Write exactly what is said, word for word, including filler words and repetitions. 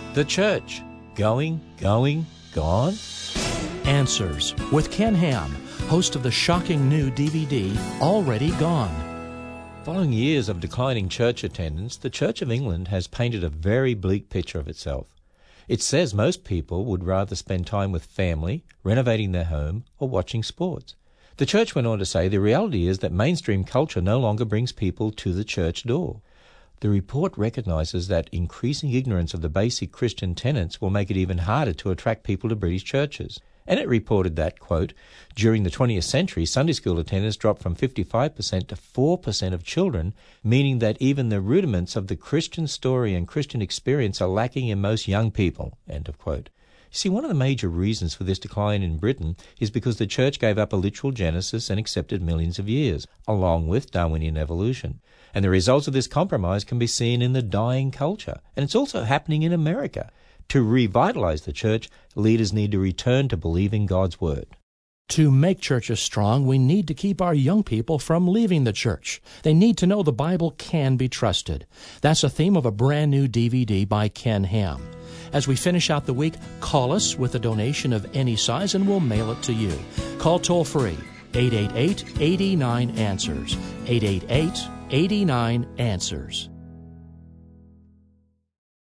The church, going, going, gone? Answers with Ken Ham, host of the shocking new D V D, Already Gone. Following years of declining church attendance, the Church of England has painted a very bleak picture of itself. It says most people would rather spend time with family, renovating their home, or watching sports. The church went on to say the reality is that mainstream culture no longer brings people to the church door. The report recognizes that increasing ignorance of the basic Christian tenets will make it even harder to attract people to British churches. And it reported that, quote, during the twentieth century, Sunday school attendance dropped from fifty-five percent to four percent of children, meaning that even the rudiments of the Christian story and Christian experience are lacking in most young people, end of quote. You see, one of the major reasons for this decline in Britain is because the church gave up a literal Genesis and accepted millions of years, along with Darwinian evolution. And the results of this compromise can be seen in the dying culture. And it's also happening in America. To revitalize the church, leaders need to return to believing God's Word. To make churches strong, we need to keep our young people from leaving the church. They need to know the Bible can be trusted. That's a theme of a brand new D V D by Ken Ham. As we finish out the week, call us with a donation of any size and we'll mail it to you. Call toll-free, eight eight eight, eight nine, answers, eight eight eight, eight nine, answers.